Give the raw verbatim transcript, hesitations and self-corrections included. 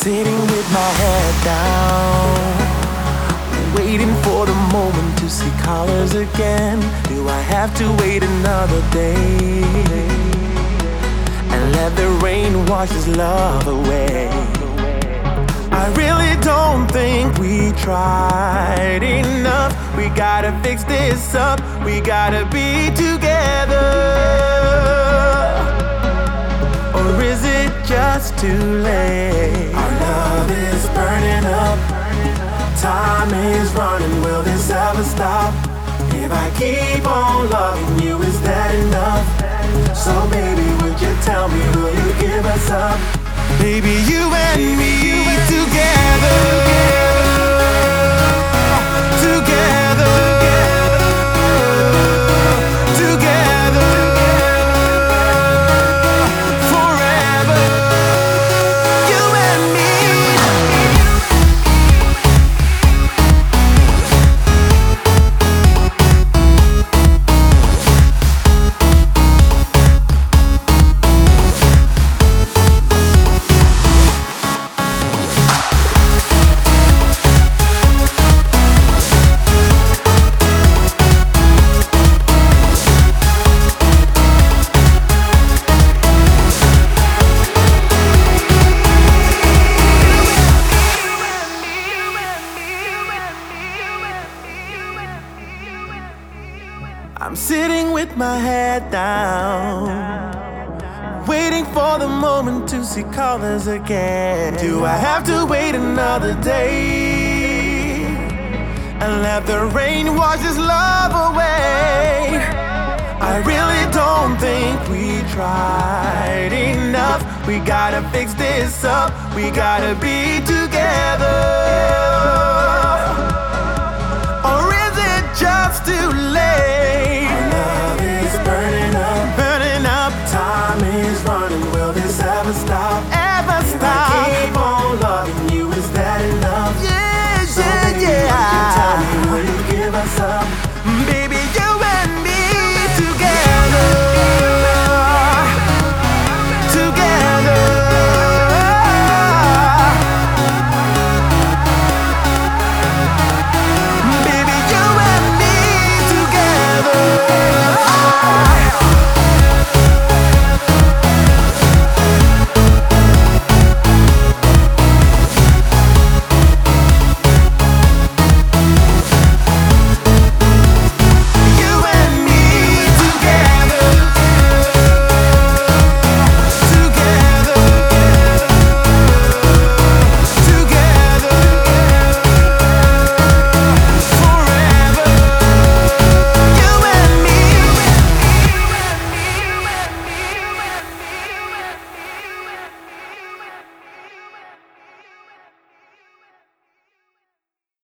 sitting with my head down, waiting for the moment to see colors again. Do I have to wait another day and let the rain wash this love away? I really don't think we tried enough. We gotta fix this up, we gotta be together. Or is it just too late? Our love is burning up, time is running, will this ever stop? If I keep on loving you, is that enough? So baby, would you tell me, will you give us up? Baby, you and me together, together, together, forever, you and me. I'm sitting with my head down, waiting for the moment to see colors again. Do I have to wait another day and let the rain wash this love away? I really don't think we tried enough. We gotta fix this up, we gotta be together. Or is it just too late? Stop, ever stop. If I keep on loving you, is that enough? Yeah, so yeah, baby, yeah. Would you tell me, will you give us up?